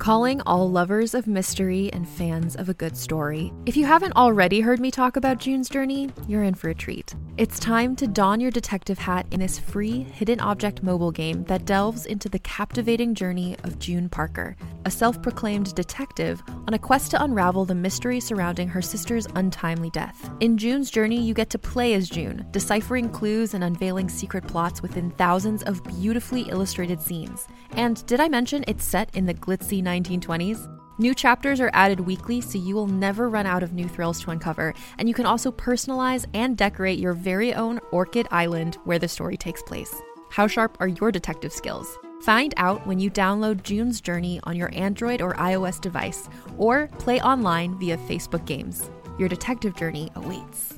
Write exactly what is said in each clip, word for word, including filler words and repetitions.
Calling all lovers of mystery and fans of a good story. If you haven't already heard me talk about June's Journey, you're in for a treat. It's time to don your detective hat in this free hidden object mobile game that delves into the captivating journey of June Parker, a self-proclaimed detective on a quest to unravel the mystery surrounding her sister's untimely death. In June's Journey, you get to play as June, deciphering clues and unveiling secret plots within thousands of beautifully illustrated scenes. And did I mention it's set in the glitzy nineteen twenties? New chapters are added weekly, so you will never run out of new thrills to uncover, and you can also personalize and decorate your very own Orchid Island where the story takes place. How sharp are your detective skills? Find out when you download June's Journey on your Android or iOS device, or play online via Facebook Games. Your detective journey awaits.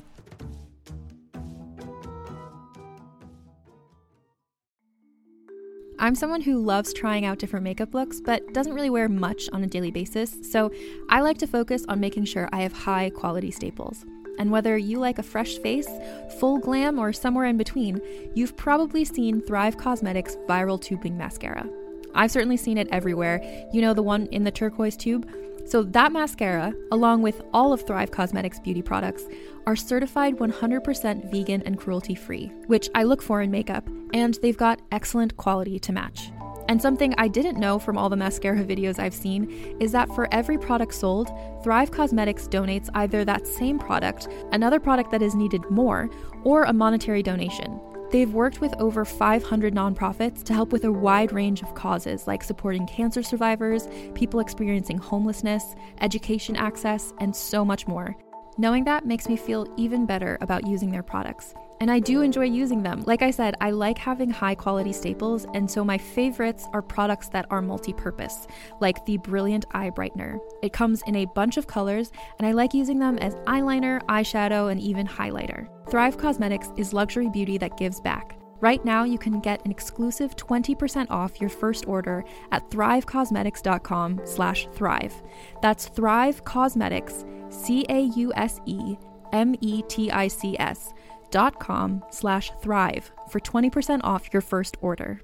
I'm someone who loves trying out different makeup looks, but doesn't really wear much on a daily basis, so I like to focus on making sure I have high quality staples. And whether you like a fresh face, full glam, or somewhere in between, you've probably seen Thrive Causemetics Viral Tubing Mascara. I've certainly seen it everywhere. You know, the one in the turquoise tube? So that mascara, along with all of Thrive Causemetics beauty products, are certified one hundred percent vegan and cruelty-free, which I look for in makeup, and they've got excellent quality to match. And something I didn't know from all the mascara videos I've seen is that for every product sold, Thrive Causemetics donates either that same product, another product that is needed more, or a monetary donation. They've worked with over five hundred nonprofits to help with a wide range of causes like supporting cancer survivors, people experiencing homelessness, education access, and so much more. Knowing that makes me feel even better about using their products. And I do enjoy using them. Like I said, I like having high quality staples, and so my favorites are products that are multi-purpose, like the Brilliant Eye Brightener. It comes in a bunch of colors, and I like using them as eyeliner, eyeshadow, and even highlighter. Thrive Causemetics is luxury beauty that gives back. Right now, you can get an exclusive twenty percent off your first order at thrivecausemetics.com slash thrive. That's Thrive Causemetics, C A U S E M E T I C S dot com slash thrive for twenty percent off your first order.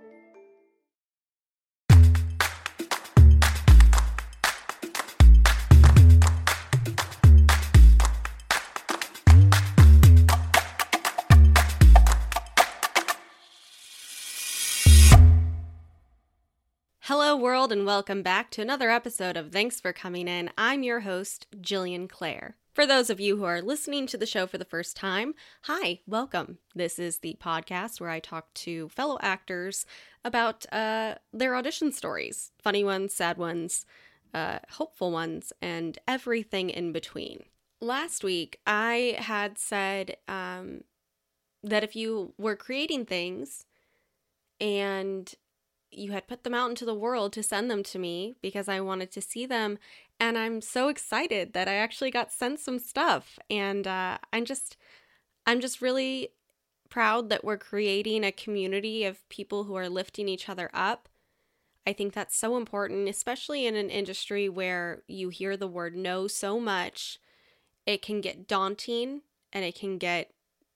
Hello world, and welcome back to another episode of Thanks for Coming In. I'm your host, Jillian Clare. For those of you who are listening to the show for the first time, hi, welcome. This is the podcast where I talk to fellow actors about uh, their audition stories, funny ones, sad ones, uh, hopeful ones, and everything in between. Last week, I had said um, that if you were creating things and you had put them out into the world to send them to me because I wanted to see them. And I'm so excited that I actually got sent some stuff. And uh, I'm just, I'm just really proud that we're creating a community of people who are lifting each other up. I think that's so important, especially in an industry where you hear the word no so much. It can get daunting and it can get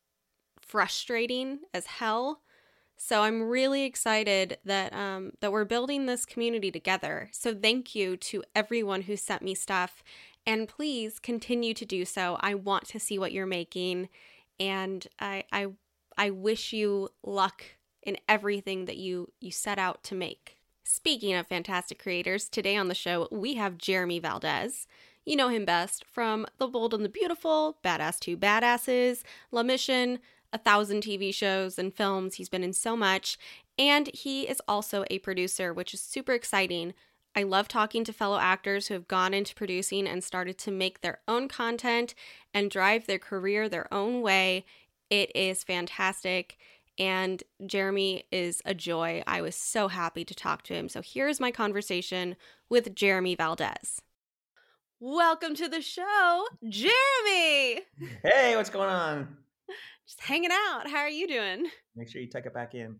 frustrating as hell. So I'm really excited that um, that we're building this community together. So thank you to everyone who sent me stuff, and please continue to do so. I want to see what you're making, and I I I wish you luck in everything that you you set out to make. Speaking of fantastic creators, today on the show we have Jeremy Valdez. You know him best from The Bold and the Beautiful, Badass Two Badasses, La Mission, a thousand T V shows and films. He's been in so much, and he is also a producer, which is super exciting. I love talking to fellow actors who have gone into producing and started to make their own content and drive their career their own way. It is fantastic, and Jeremy is a joy. I was so happy to talk to him. So here's my conversation with Jeremy Valdez. Welcome to the show, Jeremy! Hey, what's going on? Just hanging out. How are you doing? Make sure you tuck it back in.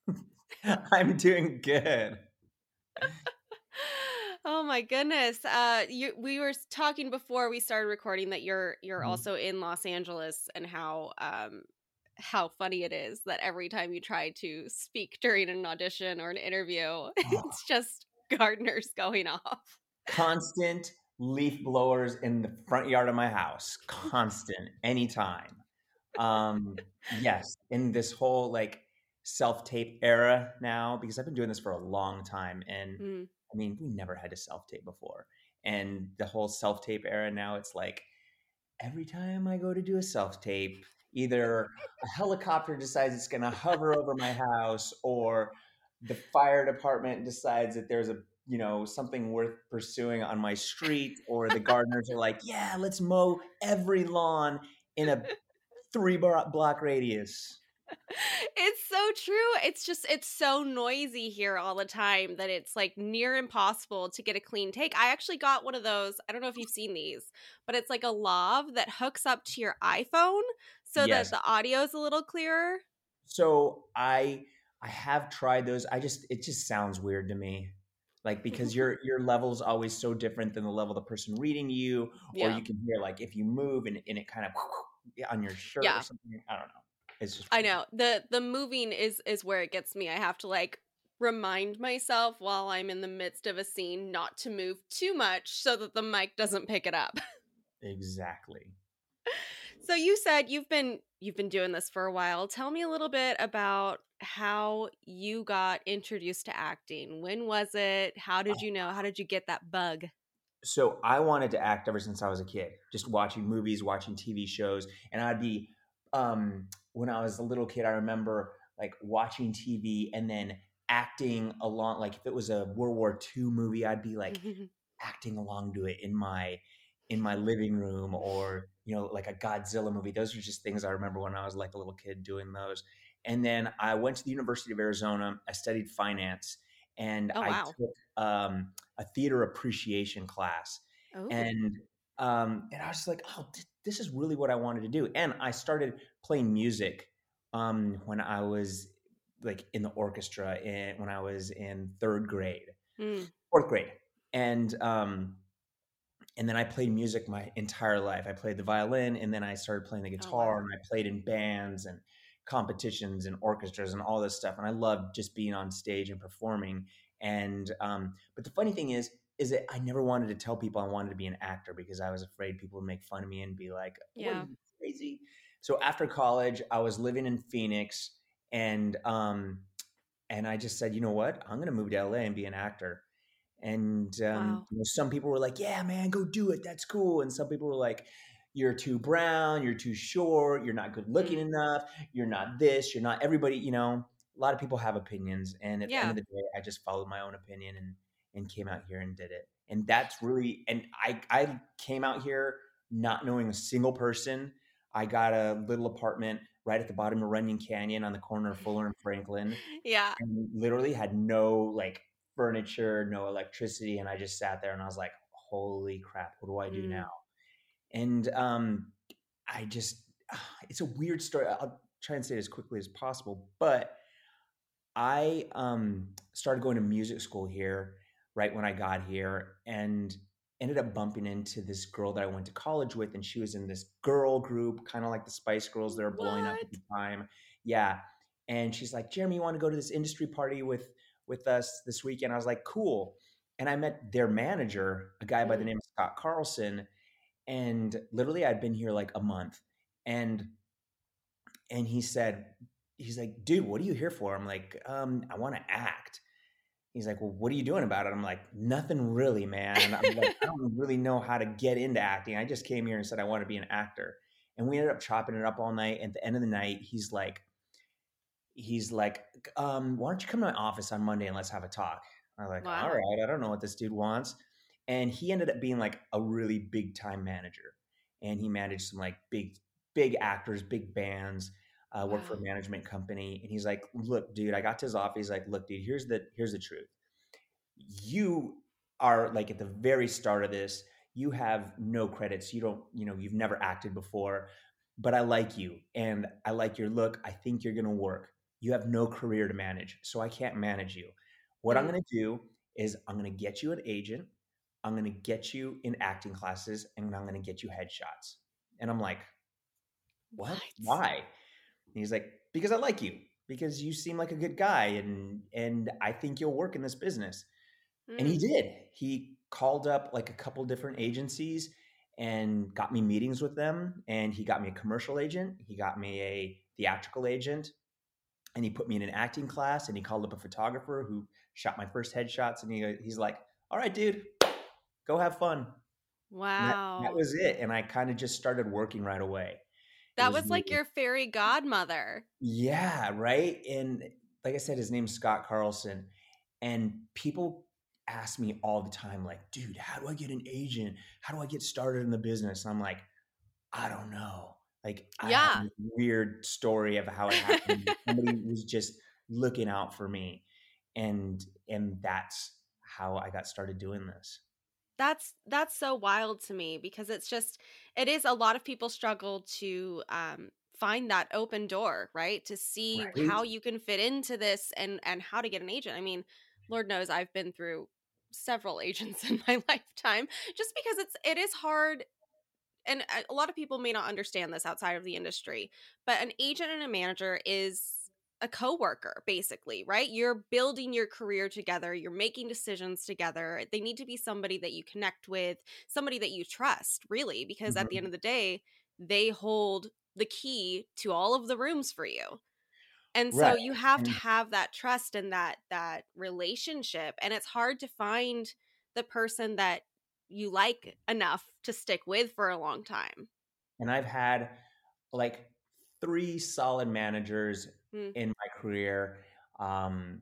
I'm doing good. Oh my goodness. Uh, you, we were talking before we started recording that you're you're Mhm. also in Los Angeles, and how um how funny it is that every time you try to speak during an audition or an interview, Oh, it's just gardeners going off. Constant leaf blowers in the front yard of my house. Constant, anytime. Um, yes, in this whole like self-tape era now, because I've been doing this for a long time, and Mm. I mean, we never had to self-tape before. And the whole self-tape era now, it's like every time I go to do a self-tape, either a helicopter decides it's going to hover over my house, or the fire department decides that there's a, you know, something worth pursuing on my street, or the gardeners are like, yeah, let's mow every lawn in a three block radius. It's so true. It's just, it's so noisy here all the time that it's like near impossible to get a clean take. I actually got one of those. I don't know if you've seen these, but it's like a lav that hooks up to your iPhone so Yes. that the audio is a little clearer. So I I have tried those. I just it just sounds weird to me. Like, because your your level's always so different than the level of the person reading you, or Yeah. you can hear like if you move and, and it kind of on your shirt Yeah. or something. I don't know. It's just I know. The the moving is is where it gets me. I have to like remind myself while I'm in the midst of a scene not to move too much so that the mic doesn't pick it up. Exactly. So you said you've been you've been doing this for a while. Tell me a little bit about how you got introduced to acting. When was it? How did you know? How did you get that bug? So I wanted to act ever since I was a kid, just watching movies, watching T V shows. And I'd be, um, when I was a little kid, I remember like watching T V and then acting along. Like if it was a World War Two movie, I'd be like acting along to it in my in my living room, or you know, like a Godzilla movie. Those are just things I remember when I was like a little kid doing those. And then I went to the University of Arizona. I studied finance, and Oh, I wow. took um, a theater appreciation class. Oh. And um, and I was just like, oh, th- this is really what I wanted to do. And I started playing music um, when I was like in the orchestra, in, when I was in third grade, Mm. fourth grade, and um, and then I played music my entire life. I played the violin, and then I started playing the Oh, guitar, wow. and I played in bands and competitions and orchestras and all this stuff. And I loved just being on stage and performing. And um, but the funny thing is, is that I never wanted to tell people I wanted to be an actor, because I was afraid people would make fun of me and be like, "What are Yeah. you, crazy?" So after college, I was living in Phoenix, and um, and I just said, you know what, I'm going to move to L A and be an actor. And um, Wow. you know, some people were like, yeah, man, go do it. That's cool. And some people were like, you're too brown, you're too short, you're not good looking Mm. enough, you're not this, you're not everybody, you know, a lot of people have opinions. And at the end Yeah. of the day, I just followed my own opinion and and came out here and did it. And that's really, and I I came out here not knowing a single person. I got a little apartment right at the bottom of Runyon Canyon on the corner of Fuller and Franklin, Yeah. and literally had no like furniture, no electricity. And I just sat there and I was like, holy crap, what do I do Mm. now? And um, I just, it's a weird story. I'll try and say it as quickly as possible. But I um, started going to music school here right when I got here, and ended up bumping into this girl that I went to college with. And she was in this girl group, kind of like the Spice Girls that are blowing up at What? the time. Yeah. And she's like, Jeremy, you want to go to this industry party with with us this weekend? I was like, cool. And I met their manager, a guy by the Mm. name of Scott Carlson. And literally I'd been here like a month. And and he said, he's like, dude, what are you here for? I'm like, um, I want to act. He's like, well, what are you doing about it? I'm like, nothing really, man. I'm like, I don't really know how to get into acting. I just came here and said I want to be an actor. And we ended up chopping it up all night. At the end of the night, he's like, he's like, um, why don't you come to my office on Monday and let's have a talk? I was like, all Wow. right, I don't know what this dude wants. And he ended up being like a really big time manager. And he managed some like big, big actors, big bands, uh, worked for a Wow. management company. And he's like, look, dude, I got to his office. He's like, look, dude, here's the, here's the truth. You are like at the very start of this, you have no credits. You don't, you know, you've never acted before, but I like you and I like your look. I think you're going to work. You have no career to manage, so I can't manage you. What I'm Mm. going to do is I'm going to get you an agent. I'm going to get you in acting classes, and I'm going to get you headshots. And I'm like, what? What? Why? And he's like, because I like you, because you seem like a good guy, and and I think you'll work in this business. And he Mm. did. He called up like a couple different agencies and got me meetings with them. And he got me a commercial agent. He got me a theatrical agent. And he put me in an acting class. And he called up a photographer who shot my first headshots. And he, he's like, all right, dude, go have fun. And that, that Wow. was it. And I kind of just started working right away. It That was was like really, your fairy godmother. yeah, right. And like I said, his name's Scott Carlson. And people ask me all the time, like, dude, how do I get an agent? How do I get started in the business? And I'm like, I don't know. Like, I have Yeah. a weird story of how it happened. Somebody was just looking out for me. And and that's how I got started doing this. That's that's so wild to me because it's just it is a lot of people struggle to um find that open door, right? To see Right? how you can fit into this and and how to get an agent. I mean, Lord knows I've been through several agents in my lifetime just because it's it is hard and a a lot of people may not understand this outside of the industry, but an agent and a manager is a coworker basically, right? You're building your career together, you're making decisions together. They need to be somebody that you connect with, somebody that you trust, really, because at the end Mhm. of the day, they hold the key to all of the rooms for you. And so Right. you have to And have that trust and that that relationship, and it's hard to find the person that you like enough to stick with for a long time. and I've had like three solid managers Mm, in my career. Um,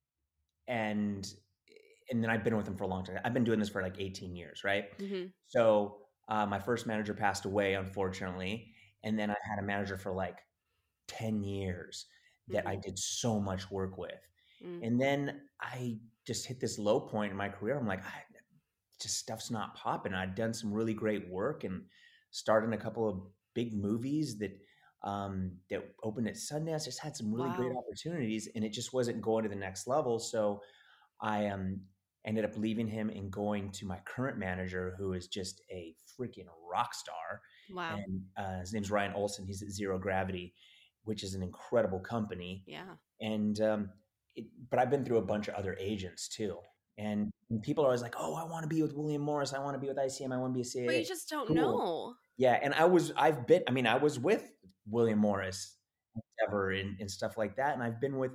and and then I've been with them for a long time. I've been doing this for like eighteen years, right? mhm, So uh, my first manager passed away, unfortunately, and then I had a manager for like ten years that I mhm, did so much work with, mm. and then I just hit this low point in my career. I'm like, I, just stuff's not popping. I'd done some really great work and started in a couple of big movies that um, that opened at Sundance. Just had some really great Wow. opportunities, and it just wasn't going to the next level. So I um, ended up leaving him and going to my current manager, who is just a freaking rock star. Wow. And uh, his name's Ryan Olson. He's at Zero Gravity, which is an incredible company. Yeah. And um, it, but I've been through a bunch of other agents too. And people are always like, "Oh, I want to be with William Morris. I want to be with I C M. I want to be a But you C A A." just don't Cool. know. Yeah, and I was, I've been, I mean, I was with William Morris ever and, and stuff like that, and I've been with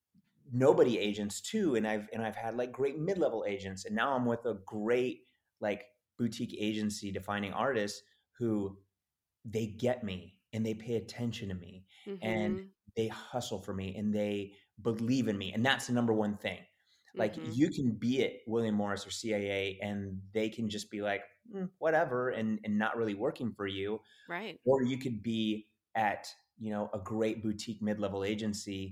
nobody agents too, and I've and I've had like great mid-level agents, and now I'm with a great like boutique agency defining artists who they get me and they pay attention to me and Mhm. they hustle for me and they believe in me, and that's the number one thing. Like, Mhm. you can be at William Morris or C A A and they can just be like, "Mm, whatever," and and not really working for you, Right. or you could be at, you know, a great boutique mid-level agency.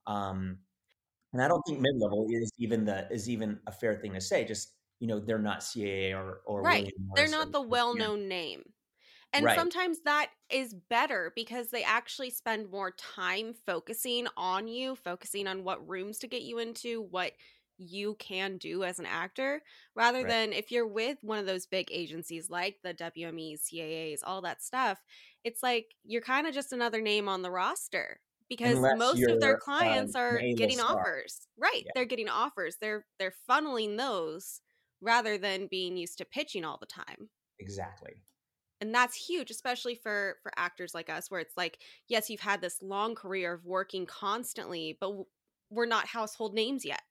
um and I don't think mid-level is even the is even a fair thing to say. Just, you know, they're not C A A or or Right. William They're Morris or not the I C M. well-known name. And Right. sometimes that is better because they actually spend more time focusing on you, focusing on what rooms to get you into, what you can do as an actor, rather Right. than if you're with one of those big agencies like the W M Es, C A As, all that stuff, it's like you're kind of just another name on the roster because Unless most of their you're clients um, an are getting A-list star. offers. Right, Yeah, they're getting offers. They're they're funneling those rather than being used to pitching all the time. exactly. And that's huge, especially for for actors like us, where it's like, yes, you've had this long career of working constantly, but w- we're not household names yet,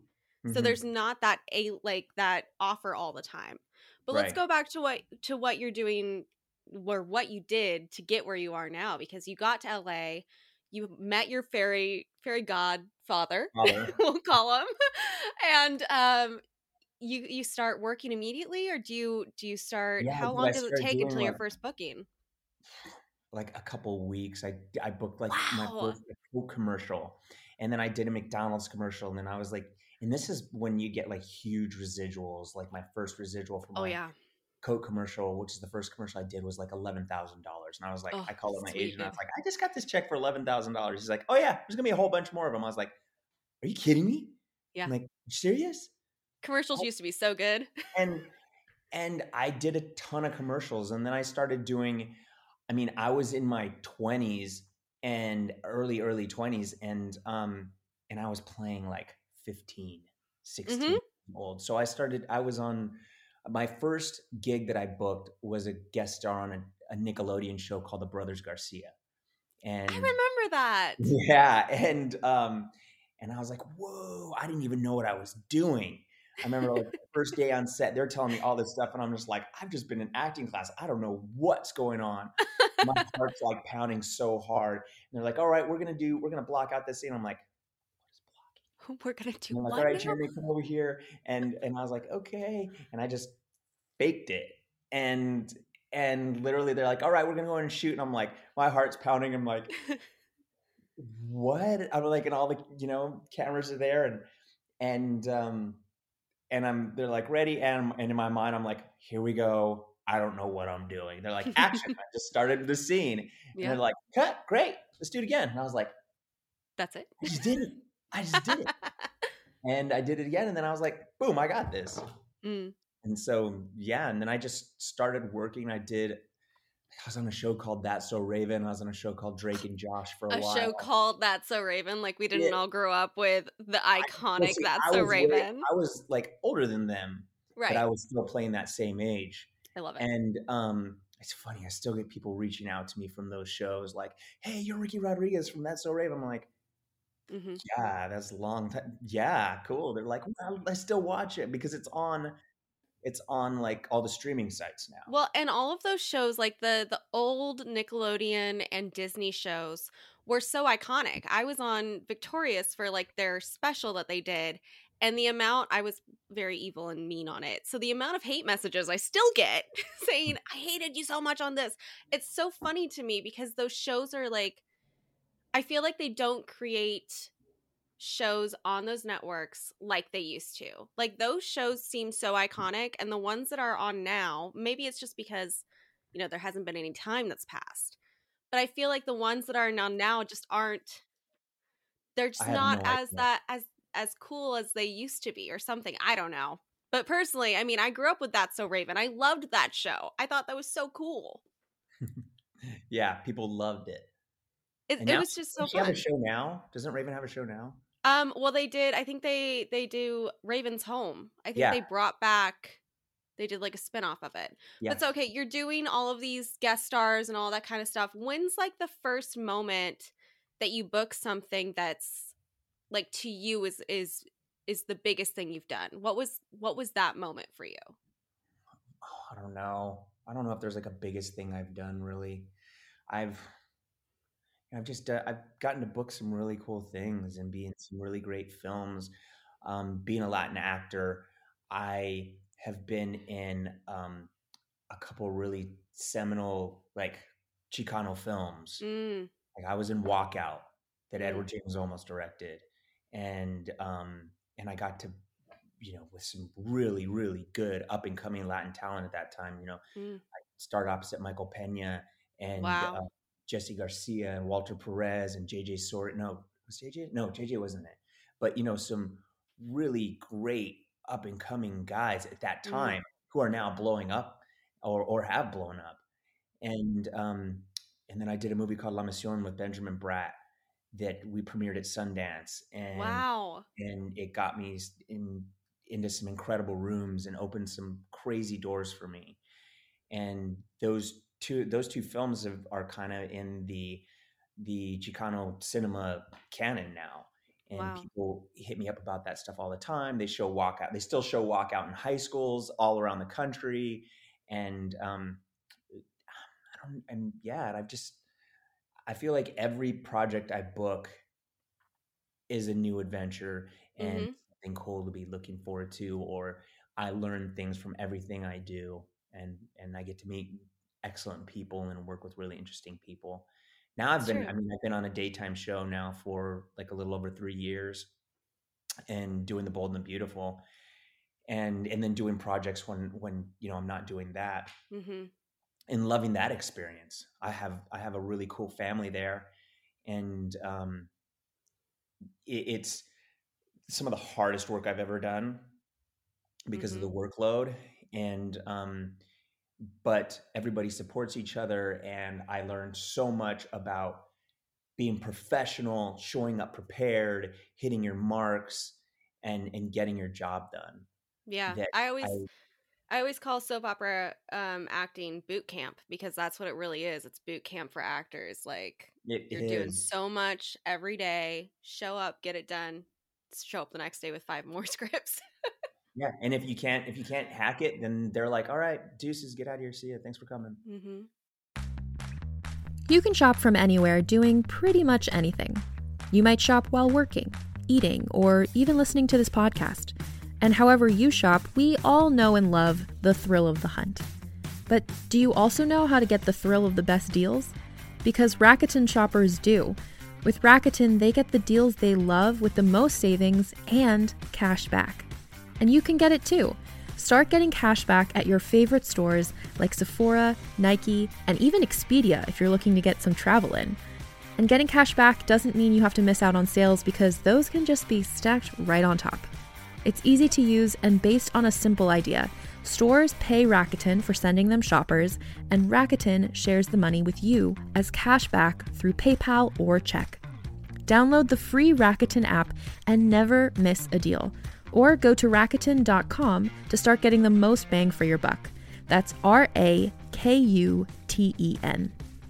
so Hmm. there's not that a like that offer all the time. But let's Right. go back to what to what you're doing or what you did to get where you are now, because you got to LA, you met your fairy fairy godfather, Father. we'll call him, and um you you start working immediately, or do you do you start, Yeah, how dude, I long does it started take doing until your like first booking? like a couple weeks. I I booked like my Wow. first Coke commercial, and then I did a McDonald's commercial, and then I was like, and this is when you get like huge residuals. Like, my first residual for Oh, my yeah. Coke commercial, which is the first commercial I did, was like eleven thousand dollars, and I was like, Oh, I called up my agent. I sweet. was like, I just got this check for eleven thousand dollars. He's like, oh yeah, there's gonna be a whole bunch more of them. I was like, are you kidding me? Yeah. I'm like, you serious? Commercials used to be so good. And and I did a ton of commercials, and then I started doing. I mean, I was in my twenties and early early twenties, and um and I was playing like fifteen, Mhm. sixteen old. So I started, I was on my first gig that I booked was a guest star on a, a Nickelodeon show called The Brothers Garcia. I And remember that. yeah, and um, and I was like, whoa, I didn't even know what I was doing. I remember like the first day on set, they're telling me all this stuff, and I'm just like, I've just been in acting class. I don't know what's going on. My heart's like pounding so hard. And they're like, all right, we're gonna do, we're gonna block out this scene. I'm like, We're gonna do and they're like, what all right, now? Jeremy, come over here. And and I was like, okay. And I just faked it. And and literally they're like, all right, we're gonna go in and shoot. And I'm like, my heart's pounding. I'm like, what? I'm like, and all the, you know, cameras are there, and and um and I'm they're like ready, and and in my mind I'm like, here we go. I don't know what I'm doing. They're like, action. I just started the scene, and Yeah, they're like, cut, great, let's do it again. And I was like, that's it. I just did it. I just did it. And I did it again, and then I was like, boom, I got this. Mm. And so yeah, and then I just started working. I did I was on a show called That's So Raven. I was on a show called Drake and Josh for a, A while. show called That's So Raven. Like we didn't Yeah. all grow up with the I, well, iconic see, That's I So was way- Raven. I was like older than them, but I Right. was still playing that same age. I love it. And um, it's funny, I still get people reaching out to me from those shows like, hey, you're Ricky Rodriguez from That's So Raven. I'm like, hmm yeah, that's a long time. Yeah, cool. They're like, well, I still watch it because it's on, it's on like all the streaming sites now. Well, and all of those shows, like the the old Nickelodeon and Disney shows, were so iconic. I was on Victorious for like their special that they did, and the amount I was very evil and mean on it. So the amount of hate messages I still get saying I hated you so much on this. It's so funny to me because those shows are like I feel like they don't create shows on those networks like they used to. Like those shows seem so iconic, and the ones that are on now, maybe it's just because, you know, there hasn't been any time that's passed. But I feel like the ones that are now now just aren't they're I just have not no as idea. that as as cool as they used to be or something. I don't know. But personally, I mean, I grew up with That's So Raven. I loved that show. I thought that was so cool. Yeah, people loved it. It, And it now, was just so does she have a fun. show now? Doesn't Raven have a show now? Um, well, they did. I think they they do Raven's Home. I think Yeah. they brought back. They did like a spinoff of it. Yeah. But so okay, you're doing all of these guest stars and all that kind of stuff. When's like the first moment that you book something that's like to you is is is the biggest thing you've done? What was what was that moment for you? Oh, I don't know. I don't know if there's like a biggest thing I've done really. I've I've just uh, I've gotten to book some really cool things and be in some really great films. Um, being a Latin actor, I have been in um, a couple really seminal like Chicano films. Mm, Like I was in Walkout that Mm. Edward James Olmos directed, and um, and I got to, you know, with some really really good up and coming Latin talent at that time. You know, mm. I started opposite Michael Pena and Wow. uh, Jesse Garcia and Walter Perez and J J Sort. No, was J J? No, J J wasn't it. But you know, some really great up and coming guys at that Mm. time who are now blowing up or or have blown up. And um, and then I did a movie called La Mission with Benjamin Bratt that we premiered at Sundance, and Wow. and it got me s- in into some incredible rooms and opened some crazy doors for me. And those two those two films have, are kind of in the the Chicano cinema canon now. And Wow. people hit me up about that stuff all the time. They show Walkout. They still show Walkout in high schools all around the country. And um, I don't. And yeah, and I've just I feel like every project I book is a new adventure and Mhm. something cool to be looking forward to, or I learn things from everything I do, and and I get to meet excellent people and work with really interesting people. Now I've It's been, true. I mean, I've been on a daytime show now for like a little over three years and doing The Bold and the Beautiful, and and then doing projects when when you know I'm not doing that, Mhm. and loving that experience. I have I have a really cool family there, and um, it, it's some of the hardest work I've ever done because of the Mhm. workload. And um, but everybody supports each other, and I learned so much about being professional, showing up prepared, hitting your marks, and and getting your job done. Yeah. that I I always I always call soap opera um acting boot camp because that's what it really is. It's boot camp for actors. Like it you're doing is. so much every day. Show up, get it done. Show up the next day with five more scripts. Yeah, and if you can't if you can't hack it, then they're like, all right, deuces, get out of here. See ya. Thanks for coming. Mm-hmm. You can shop from anywhere doing pretty much anything. You might shop while working, eating, or even listening to this podcast. And however you shop, we all know and love the thrill of the hunt. But do you also know how to get the thrill of the best deals? Because Rakuten shoppers do. With Rakuten, they get the deals they love with the most savings and cash back. And you can get it too. Start getting cash back at your favorite stores like Sephora, Nike, and even Expedia if you're looking to get some travel in. And getting cash back doesn't mean you have to miss out on sales because those can just be stacked right on top. It's easy to use and based on a simple idea. Stores pay Rakuten for sending them shoppers, and Rakuten shares the money with you as cash back through PayPal or check. Download the free Rakuten app and never miss a deal. Or go to Rakuten dot com to start getting the most bang for your buck. That's R A K U T E N.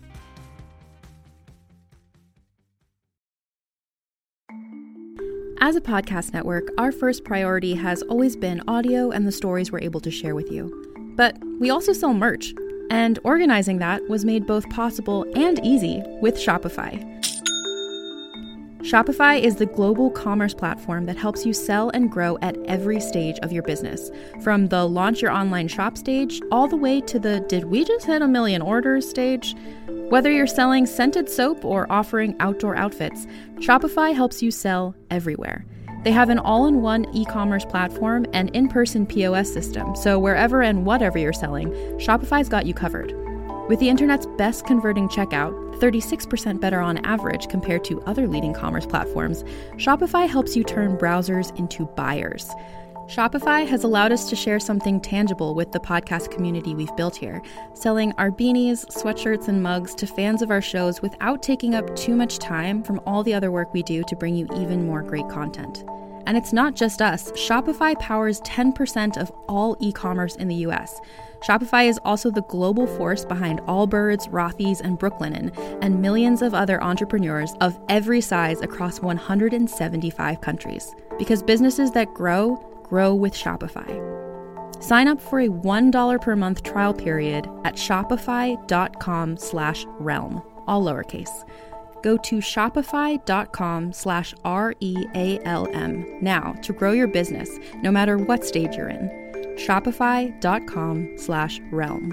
As a podcast network, our first priority has always been audio and the stories we're able to share with you. But we also sell merch, and organizing that was made both possible and easy with Shopify. Shopify is the global commerce platform that helps you sell and grow at every stage of your business, from the launch your online shop stage all the way to the did we just hit a million orders stage. Whether you're selling scented soap or offering outdoor outfits, Shopify helps you sell everywhere. They have an all-in-one e-commerce platform and in-person P O S system, so wherever and whatever you're selling, Shopify's got you covered. With the internet's best converting checkout, thirty-six percent better on average compared to other leading commerce platforms, Shopify helps you turn browsers into buyers. Shopify has allowed us to share something tangible with the podcast community we've built here, selling our beanies, sweatshirts, and mugs to fans of our shows without taking up too much time from all the other work we do to bring you even more great content. And it's not just us. Shopify powers ten percent of all e-commerce in the U S. Shopify is also the global force behind Allbirds, Rothy's, and Brooklinen, and millions of other entrepreneurs of every size across one hundred seventy-five countries. Because businesses that grow, grow with Shopify. Sign up for a one dollar per month trial period at shopify.com slash realm, all lowercase. Go to shopify.com slash R-E-A-L-M now to grow your business, no matter what stage you're in. Shopify.com slash realm.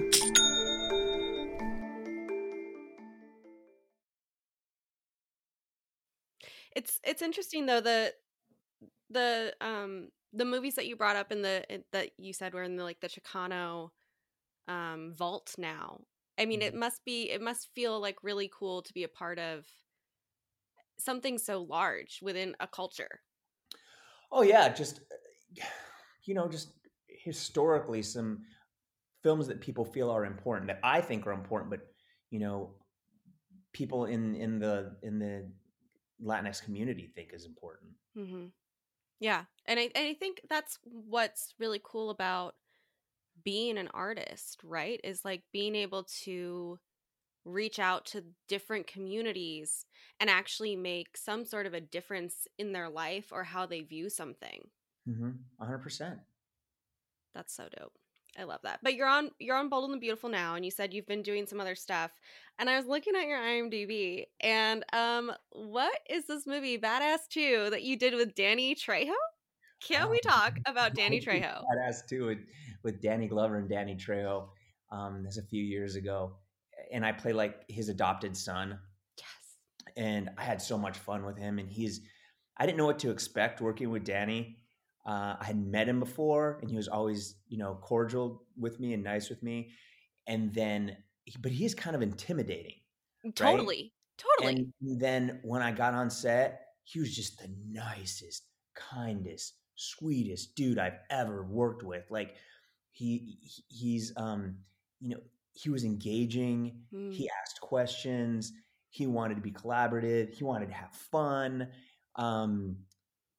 It's it's interesting though, the the um the movies that you brought up in the in- that you said were in the like the Chicano um vault now. I mean, it must be it must feel like really cool to be a part of something so large within a culture. Oh yeah, just you know, just historically some films that people feel are important that I think are important, but you know, people in in the in the Latinx community think is important. Mm-hmm. Yeah, and I and I think that's what's really cool about being an artist, right? Is like being able to reach out to different communities and actually make some sort of a difference in their life or how they view something. Mm-hmm. one hundred percent. That's so dope. I love that. But you're on you're on Bold and the Beautiful now, and you said you've been doing some other stuff. And I was looking at your IMDb, and um, what is this movie, Badass two, that you did with Danny Trejo? Can Oh, we talk about I Danny did Trejo? Badass too with, with Danny Glover and Danny Trejo. Um, this a few years ago, and I play like his adopted son, Yes. and I had so much fun with him. And he's, I didn't know what to expect working with Danny. Uh, I had met him before, and he was always, you know, cordial with me and nice with me. And then, but he's kind of intimidating, right? Totally. Totally. And then when I got on set, he was just the nicest, kindest, sweetest dude I've ever worked with. Like he he's um you know, he was engaging, Mm. he asked questions, he wanted to be collaborative, he wanted to have fun. Um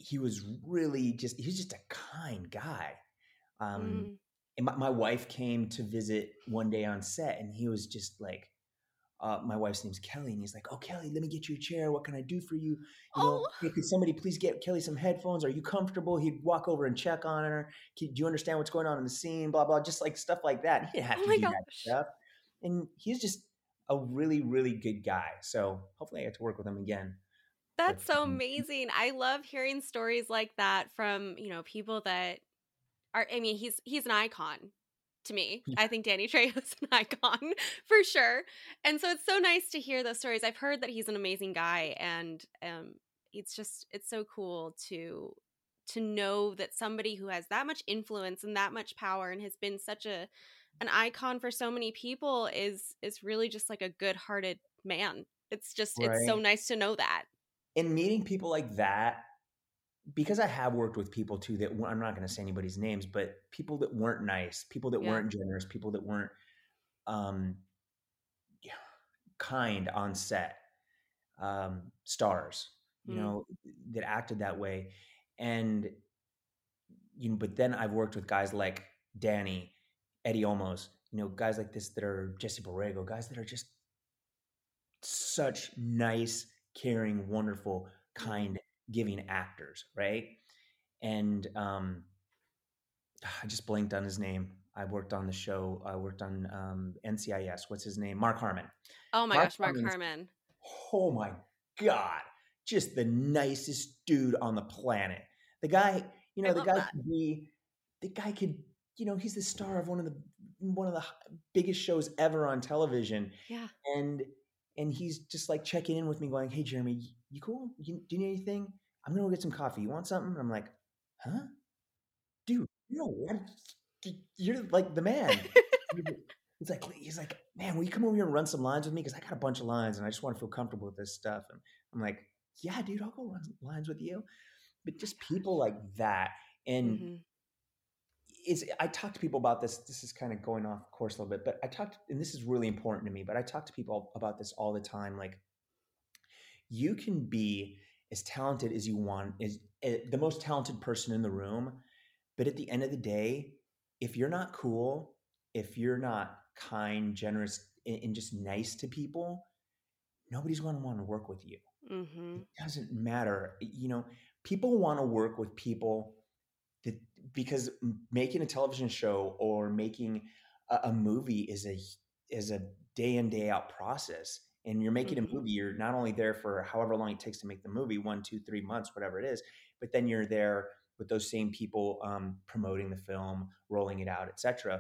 he was really just, he was just a kind guy. Um, Mm. and my, my wife came to visit one day on set, and he was just like, uh, my wife's name's Kelly, and he's like, "Oh, Kelly, let me get you a chair. What can I do for you? You know, Oh, hey, could somebody please get Kelly some headphones? Are you comfortable?" He'd walk over and check on her. "Do you understand what's going on in the scene? Blah, blah," just like stuff like that. He didn't have oh to my do that gosh. stuff. And he's just a really, really good guy. So hopefully I get to work with him again. But That's so um, amazing. I love hearing stories like that from, you know, people that are, I mean, he's he's an icon to me. yeah, I think Danny Trejo's an icon for sure. And so it's so nice to hear those stories. I've heard that he's an amazing guy, and um it's just it's so cool to to know that somebody who has that much influence and that much power and has been such a an icon for so many people is is really just like a good-hearted man. It's just it's so right. nice to know that. And meeting people like that, because I have worked with people too that I'm not going to say anybody's names, but people that weren't nice, people that Yeah. weren't generous, people that weren't um, yeah, kind on set, um, stars, you Mm. know, that acted that way. And, you know, but then I've worked with guys like Danny, Eddie Olmos, you know, guys like this that are Jesse Borrego, guys that are just such nice, caring, wonderful, Mm. kind, giving actors, right? And um, I just blinked on his name. I worked on the show. I worked on um, N C I S. What's his name? Mark Harmon. Oh my Mark gosh, Mark Harmon's, Harmon. oh my God, just the nicest dude on the planet. The guy, you I know, the love guy that. could be, the guy could, you know, he's the star of one of the one of the biggest shows ever on television, Yeah. and and he's just like checking in with me, going, "Hey, Jeremy, you cool? You, do you need anything? I'm gonna go get some coffee. You want something?" And I'm like, "Huh, dude? You know what? You're like the man." He's like, he's like, "Man, will you come over here and run some lines with me? Because I got a bunch of lines and I just want to feel comfortable with this stuff." And I'm like, "Yeah, dude, I'll go run some lines with you." Oh But my just people like that. gosh. And Mm-hmm. it's, I talk to people about this. This is kind of going off course a little bit, but I talked, and this is really important to me, but I talk to people about this all the time. Like, you can be as talented as you want, is the most talented person in the room. But at the end of the day, if you're not cool, if you're not kind, generous, and, and just nice to people, nobody's going to want to work with you. Mm-hmm. It doesn't matter. You know, people want to work with people that, because making a television show or making a, a movie is a is a day in day out process. And you're making a Mm-hmm. movie, you're not only there for however long it takes to make the movie, one, two, three months, whatever it is, but then you're there with those same people, um, promoting the film, rolling it out, et cetera.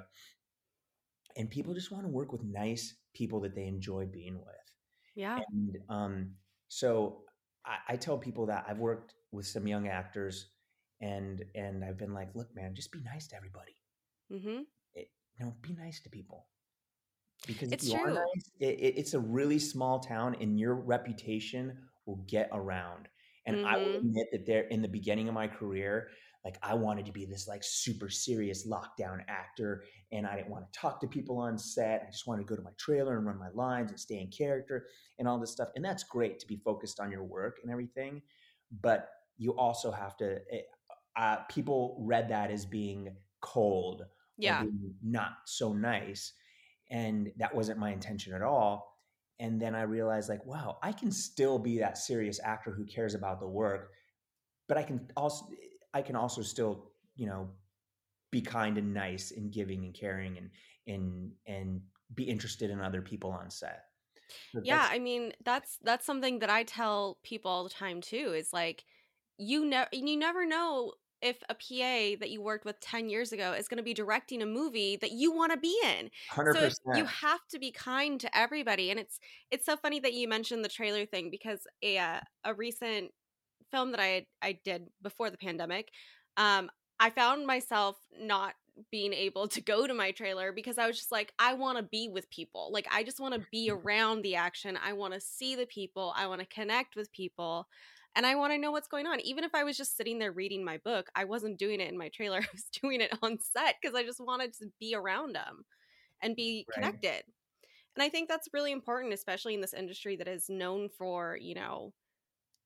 And people just want to work with nice people that they enjoy being with. Yeah. And um, so I, I tell people that I've worked with some young actors, and and I've been like, "Look, man, just be nice to everybody. Mm-hmm. It, you know, be nice to people, because if It's you are true. nice, it, it, it's a really small town, and your reputation will get around." And I will Mm-hmm. admit that there, in the beginning of my career, like, I wanted to be this like super serious lockdown actor, and I didn't want to talk to people on set. I just wanted to go to my trailer and run my lines and stay in character and all this stuff. And that's great to be focused on your work and everything, but you also have to. eh, Uh, people read that as being cold or Yeah. being not so nice, and that wasn't my intention at all. And then I realized, like, wow, I can still be that serious actor who cares about the work, but I can also I can also still, you know, be kind and nice and giving and caring, and and and be interested in other people on set. So Yeah, that's I mean, that's that's something that I tell people all the time too, is like you never you never know if a P A that you worked with ten years ago is going to be directing a movie that you want to be in. So if you one hundred percent. have to be kind to everybody, and it's it's so funny that you mentioned the trailer thing, because a uh, a recent film that I I did before the pandemic, um, I found myself not being able to go to my trailer because I was just like, I want to be with people. Like, I just want to be around the action. I want to see the people. I want to connect with people. And I want to know what's going on. Even if I was just sitting there reading my book, I wasn't doing it in my trailer. I was doing it on set because I just wanted to be around them and be Right. connected. And I think that's really important, especially in this industry that is known for, you know,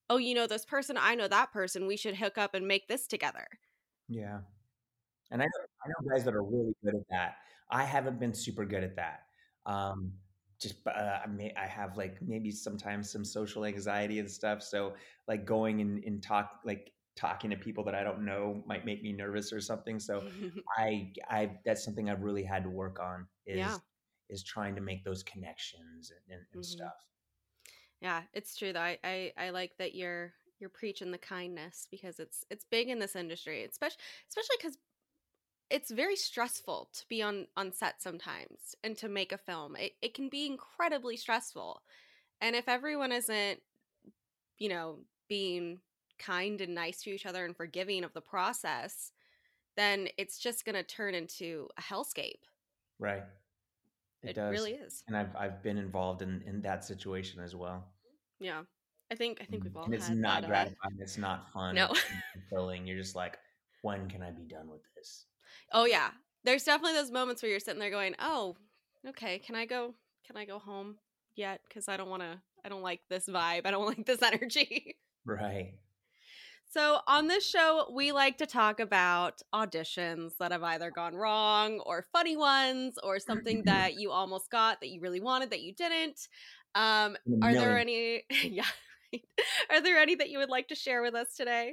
oh, you know this person, I know that person, we should hook up and make this together. Yeah. And I know, I know guys that are really good at that. I haven't been super good at that. Um, just uh, I may I have like maybe sometimes some social anxiety and stuff. So like going and, and talk like talking to people that I don't know might make me nervous or something. So I I that's something I've really had to work on Yeah. is is trying to make those connections and, and, and hmm stuff. Yeah, it's true though. I, I I like that you're you're preaching the kindness because it's it's big in this industry, especially especially because it's very stressful to be on on set sometimes and to make a film. It it can be incredibly stressful, and if everyone isn't, you know, being kind and nice to each other and forgiving of the process, then it's just gonna turn into a hellscape. Right. It It does. really is. And I've I've been involved in in that situation as well. Yeah, I think I think Mm, we've all and it's had that. not Uh, gratifying, it's not fun, no. it's fulfilling. You're just like, "When can I be done with this?" Oh yeah. There's definitely those moments where you're sitting there going, "Oh, okay, can I go can I go home yet cuz I don't want to I don't like this vibe. I don't like this energy." Right. So, on this show, we like to talk about auditions that have either gone wrong or funny ones or something that you almost got that you really wanted that you didn't. Um, In a are there million. any yeah. Right. Are there any that you would like to share with us today?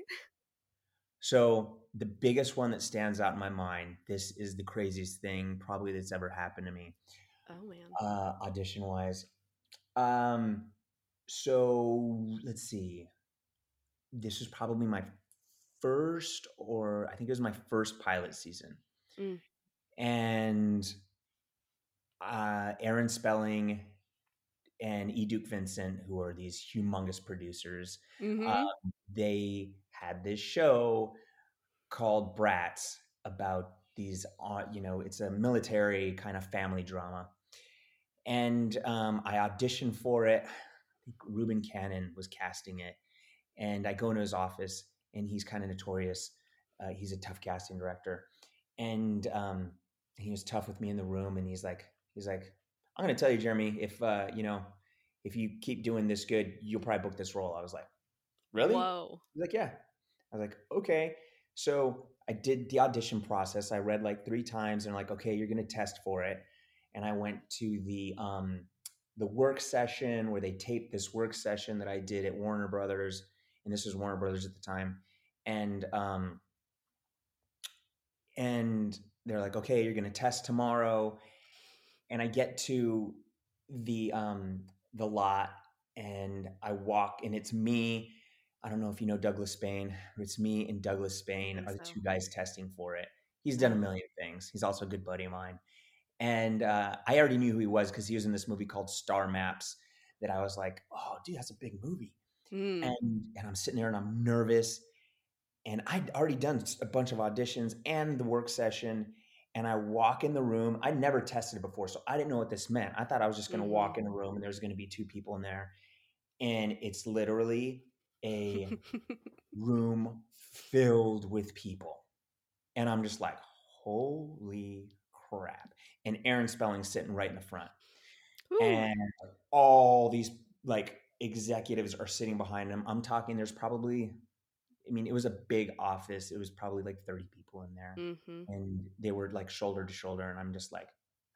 So, the biggest one that stands out in my mind, this is the craziest thing probably that's ever happened to me, Oh man. uh, audition-wise. Um, so let's see. This was probably my first or I think it was my first pilot season. Mm. And uh, Aaron Spelling and E. Duke Vincent, who are these humongous producers, uh, Mhm. they had this show called Bratz about these, uh, you know, it's a military kind of family drama. And um, I auditioned for it. I think Reuben Cannon was casting it. And I go into his office, and he's kind of notorious. Uh, he's a tough casting director. And um, he was tough with me in the room. And he's like, he's like, I'm going to tell you, Jeremy, if, uh, you know, if you keep doing this good, you'll probably book this role. I was like, really? Whoa. He's like, yeah. I was like, okay. So I did the audition process. I read like three times and like, okay, you're going to test for it. And I went to the um, the work session where they taped this work session that I did at Warner Brothers, and this was Warner Brothers at the time. And um, and they're like, okay, you're going to test tomorrow. And I get to the um, the lot, and I walk, and it's me. I don't know if you know Douglas Spain. It's me and Douglas I Spain think are the so. two guys testing for it. He's done a Oh. million things. He's also a good buddy of mine. And uh, I already knew who he was because he was in this movie called Star Maps that I was like, oh, dude, that's a big movie. Mm. And, and I'm sitting there and I'm nervous. And I'd already done a bunch of auditions and the work session. And I walk in the room. I never tested it before, so I didn't know what this meant. I thought I was just going to Mhm. walk in a room and there's going to be two people in there. And it's literally a room filled with people. And I'm just like, holy crap. And Aaron Spelling's sitting right in the front. Whew. And all these like executives are sitting behind him. I'm talking, there's probably, I mean, it was a big office. It was probably like thirty people in there. Mhm. And they were like shoulder to shoulder. And I'm just like,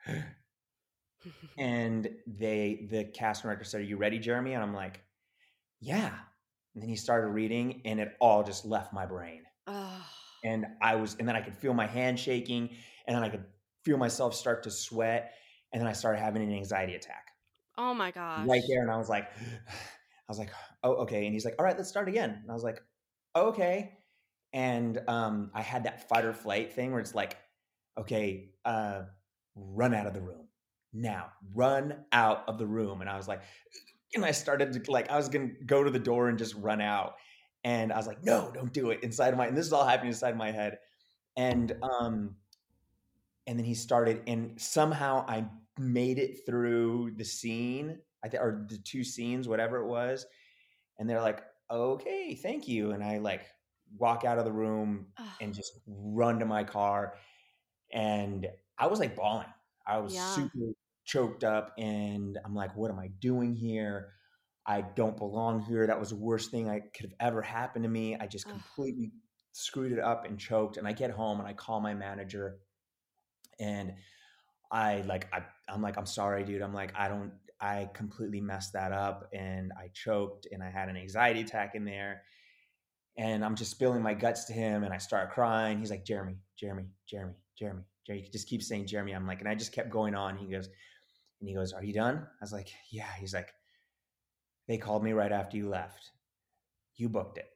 and they, the cast director said, are you ready, Jeremy? And I'm like, yeah. And then he started reading, and it all just left my brain. Oh. And I was, and then I could feel my hand shaking, and then I could feel myself start to sweat. And then I started having an anxiety attack Oh my right gosh. there. And I was like, I was like, oh, okay. And he's like, all right, let's start again. And I was like, oh, okay. And um, I had that fight or flight thing where it's like, okay, uh, run out of the room now, run out of the room. And I was like, and I started to like, I was going to go to the door and just run out. And I was like, no, don't do it inside of my, and this is all happening inside my head. And, um, and then he started, and somehow I made it through the scene, I think, or the two scenes, whatever it was. And they're like, okay, thank you. And I like walk out of the room Oh, and just run to my car. And I was like bawling. I was yeah. super choked up, and I'm like, what am I doing here? I don't belong here. That was the worst thing I could have ever happened to me. I just Ugh. completely screwed it up and choked. And I get home and I call my manager and I like, I, I'm like, I'm sorry, dude. I'm like, I don't, I completely messed that up and I choked and I had an anxiety attack in there. And I'm just spilling my guts to him and I start crying. He's like, Jeremy, Jeremy, Jeremy, Jeremy, Jeremy. He just keeps saying Jeremy. I'm like, and I just kept going on. He goes, and he goes, are you done? I was like, yeah. He's like, they called me right after you left. You booked it.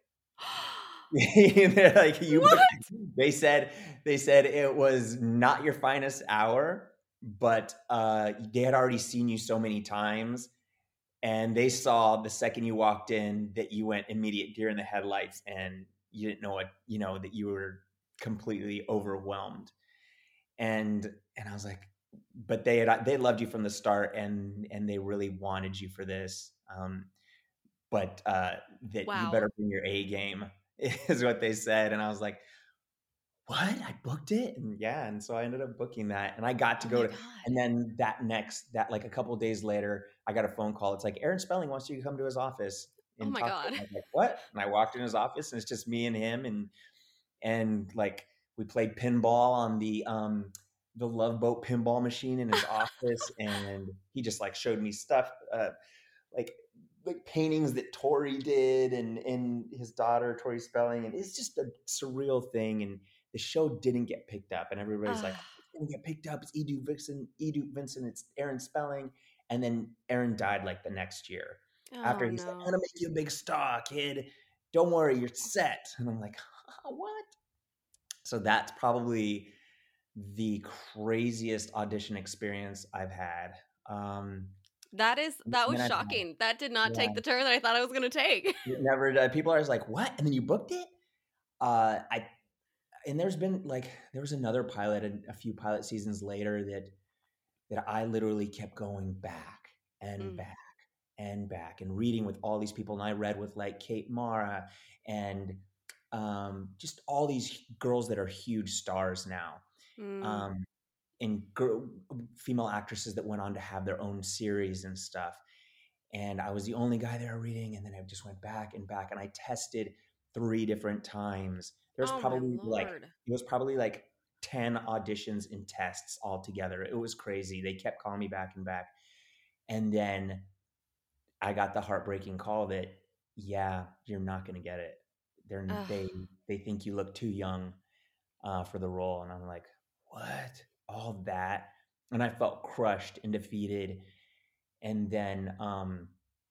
They're like, you booked What? it. They said, they said it was not your finest hour, but uh, they had already seen you so many times. And they saw the second you walked in that you went immediate deer in the headlights and you didn't know what, you know, that you were completely overwhelmed. And, and I was like, but they had, they loved you from the start and, and they really wanted you for this. Um, but uh, that you Wow. better bring your A game is what they said. And I was like, what? I booked it? And yeah. And so I ended up booking that and I got to Oh go my to, God. and then that next, that like a couple of days later, I got a phone call. It's like, Aaron Spelling wants you to come to his office Oh and my talk to God. him. I was like, what? And I walked in his office and it's just me and him. And, and like, we played pinball on the, um, the Love Boat pinball machine in his office. And he just like showed me stuff, uh, like, like paintings that Tori did and, and his daughter, Tori Spelling. And it's just a surreal thing. And the show didn't get picked up. And everybody's like, Ah. it's going to get picked up. It's Edu Vincent, Edu Vincent, it's Aaron Spelling. And then Aaron died like the next year. After Oh he's like, I'm no. going to make you a big star, kid. Don't worry, you're set. And I'm like, what? So that's probably the craziest audition experience I've had. Um, That is that was then I've had- shocking. That did not yeah. take the turn that I thought I was gonna take. It never did. People are always like, what? And then you booked it? Uh, I and there's been like there was another pilot and a few pilot seasons later that that I literally kept going back and Mm. back and back and reading with all these people. And I read with like Kate Mara and um, just all these girls that are huge stars now. Mm. Um, and girl, female actresses that went on to have their own series and stuff. And I was the only guy there reading. And then I just went back and back and I tested three different times. There's Oh my probably like, Lord. it was probably like ten auditions and tests all together. It was crazy. They kept calling me back and back. And then I got the heartbreaking call that, yeah, you're not going to get it. They're, Ugh. they, they think you look too young uh, for the role. And I'm like, what? All that? And I felt crushed and defeated. And then, um,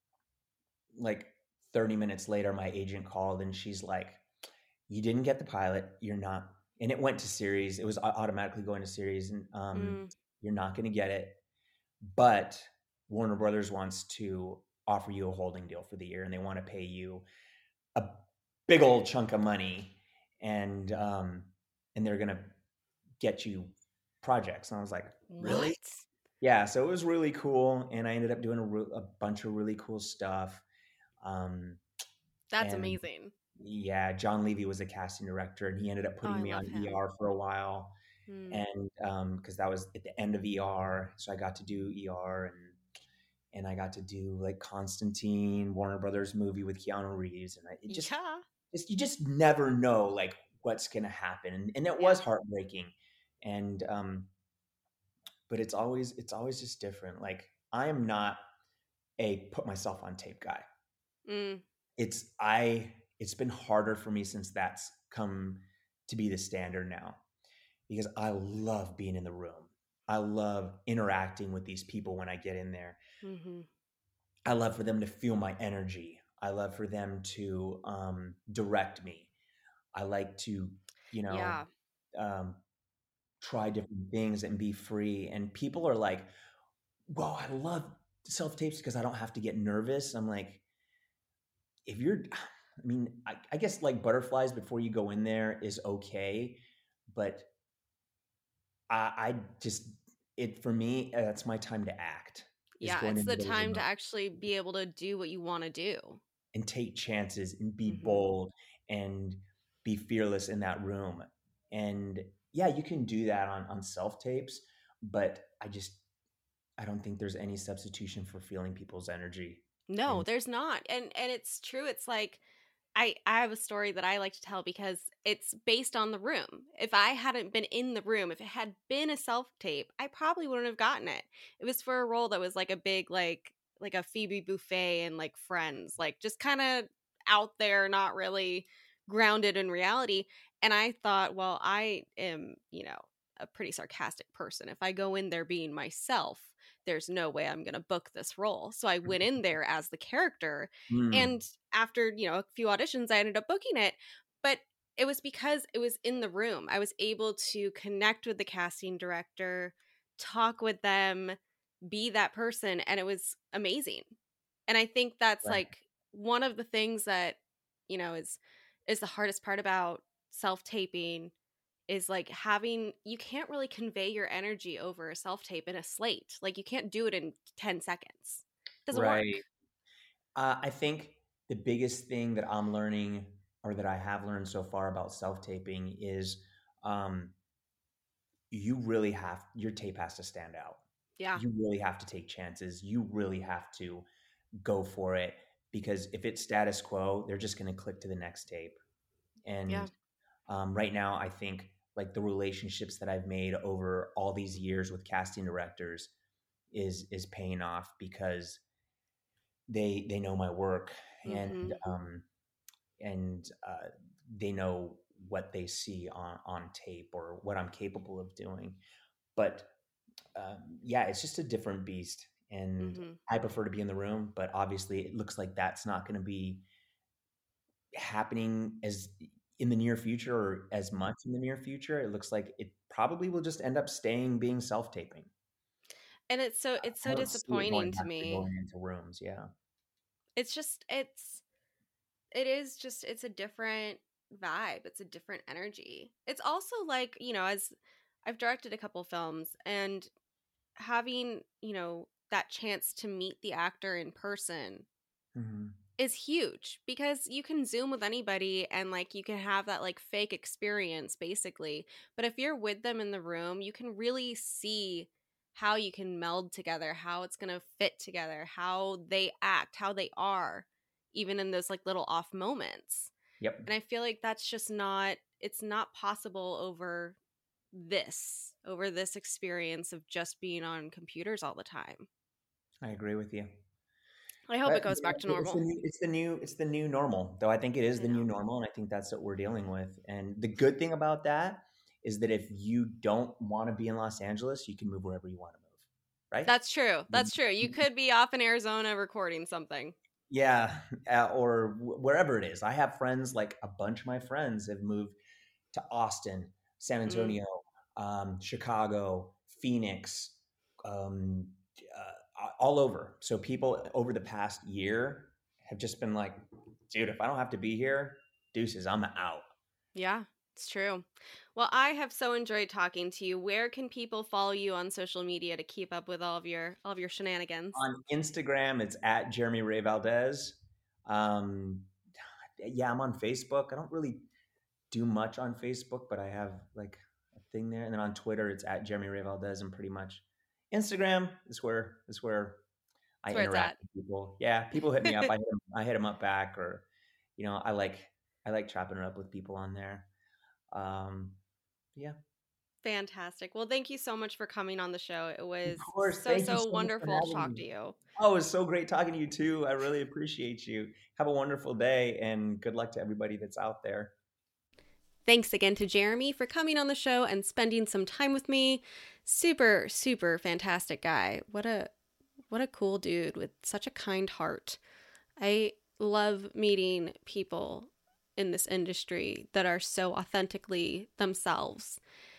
like thirty minutes later, my agent called and she's like, you didn't get the pilot. You're not, and it went to series. It was automatically going to series and, um, Mm. you're not going to get it, but Warner Brothers wants to offer you a holding deal for the year and they want to pay you a big old chunk of money. And, um, and they're going to get you projects. And I was like, really? What? Yeah. So it was really cool. And I ended up doing a, re- a bunch of really cool stuff. Um, That's and amazing. yeah, John Levy was a casting director and he ended up Oh, putting I me on love him. E R for a while. Mm. And um, because that was at the end of E R. So I got to do E R and and I got to do like Constantine, Warner Brothers movie with Keanu Reeves. And I, it just, Yeah. just, you just never know like what's going to happen. And, and it was heartbreaking. And, um, but it's always, it's always just different. Like I am not a put myself on tape guy. Mm. It's, I, it's been harder for me since that's come to be the standard now because I love being in the room. I love interacting with these people when I get in there. Mm-hmm. I love for them to feel my energy. I love for them to um, direct me. I like to, you know, Yeah. um, try different things and be free. And people are like, "Whoa, I love self-tapes because I don't have to get nervous." I'm like, if you're, I mean, I, I guess like butterflies before you go in there is okay, but I, I just it for me that's my time to act. is Yeah, going it's in the there time with to them actually be able to do what you want to do. and take chances and be Mhm. bold and be fearless in that room. And yeah, you can do that on on self tapes, but I just I don't think there's any substitution for feeling people's energy. No, And there's not. And and it's true. It's like I I have a story that I like to tell because it's based on the room. If I hadn't been in the room, if it had been a self-tape, I probably wouldn't have gotten it. It was for a role that was like a big like like a Phoebe Buffay and like Friends, like just kind of out there, not really grounded in reality. And I thought, well, I am, you know, a pretty sarcastic person. If I go in there being myself, there's no way I'm going to book this role. So I went in there as the character. mm, And after, you know, a few auditions, I ended up booking it. But it was because it was in the room. I was able to connect with the casting director, talk with them, be that person. And it was amazing. And I think that's right, like one of the things that, you know, is is the hardest part about self-taping is like having you can't really convey your energy over a self-tape in a slate. Like you can't do it in ten seconds. It doesn't work. right. Uh, I think the biggest thing that I'm learning, or that I have learned so far about self taping, is um, you really have your tape has to stand out. Yeah. You really have to take chances. You really have to go for it, because if it's status quo, they're just going to click to the next tape. Yeah. And um, right now, I think like the relationships that I've made over all these years with casting directors is is paying off, because they they know my work, and Mhm. um, and uh, they know what they see on on tape, or what I'm capable of doing. But um, yeah, it's just a different beast, and Mhm. I prefer to be in the room. But obviously, it looks like that's not going to be happening as in the near future, or as much in the near future. It looks like it probably will just end up staying being self taping. And it's so it's I so don't see it going disappointing to back to me. going into rooms. Yeah. It's just it's it is just it's a different vibe. It's a different energy. It's also like, you know, as I've directed a couple films and having, you know, that chance to meet the actor in person Hmm. is huge because you can Zoom with anybody and like you can have that like fake experience basically. But if you're with them in the room, you can really see how you can meld together, how it's going to fit together, how they act, how they are, even in those like little off moments. Yep. And I feel like that's just not, it's not possible over this, over this experience of just being on computers all the time. I agree with you. I hope it But goes back to it's the normal. new, it's the new, it's the new normal. Though I think it is I the new know. normal, and I think that's what we're dealing with. And the good thing about that is that if you don't want to be in Los Angeles, you can move wherever you want to move, right? That's true. That's true. You could be off in Arizona recording something. Yeah, uh, or wh- wherever it is. I have friends, like a bunch of my friends have moved to Austin, San Mm, Antonio, um, Chicago, Phoenix, um, uh, all over. So people over the past year have just been like, dude, if I don't have to be here, deuces, I'm out. yeah, it's true. Well, I have so enjoyed talking to you. Where can people follow you on social media to keep up with all of your all of your shenanigans? On Instagram, it's at Jeremy Ray Valdez. Um, yeah, I'm on Facebook. I don't really do much on Facebook, but I have like a thing there. And then on Twitter, it's at Jeremy Ray Valdez, and pretty much Instagram is where is where I That's where it's interact at. with people. Yeah, people hit me up. I hit them, I hit them up back, or you know, I like I like chopping it up with people on there. Um, yeah, Fantastic. Well, thank you so much for coming on the show. It of was course. so Thank you so so much for wonderful to having talk me. to you. Oh, it was so great talking to you too. I really appreciate you. Have a wonderful day, and good luck to everybody that's out there. Thanks again to Jeremy for coming on the show and spending some time with me. Super super fantastic guy. What a what a cool dude with such a kind heart. I love meeting people in this industry that are so authentically themselves.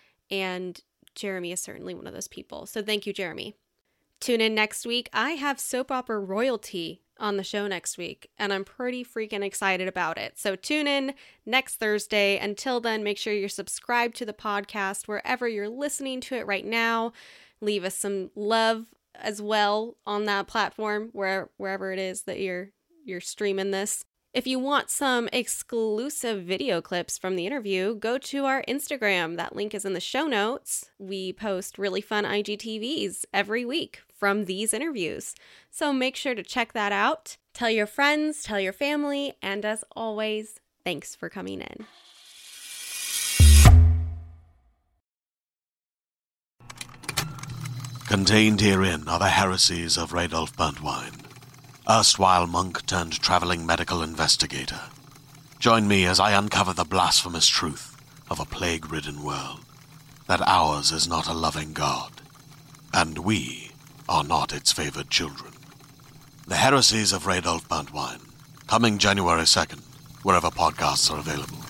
And Jeremy is certainly one of those people. So thank you, Jeremy. Tune in next week. I have soap opera royalty on the show next week, and I'm pretty freaking excited about it. So tune in next Thursday. Until then, make sure you're subscribed to the podcast wherever you're listening to it right now. Leave us some love as well on that platform, where wherever it is that you're you're streaming this. If you want some exclusive video clips from the interview, go to our Instagram. That link is in the show notes. We post really fun I G T Vs every week from these interviews. So make sure to check that out. Tell your friends, tell your family, and as always, thanks for coming in. Contained herein are the heresies of Radolf Burntwine, erstwhile monk turned traveling medical investigator. Join me as I uncover the blasphemous truth of a plague-ridden world, that ours is not a loving God, and we are not its favored children. The Heresies of Radolf Burntwine, coming January second, wherever podcasts are available.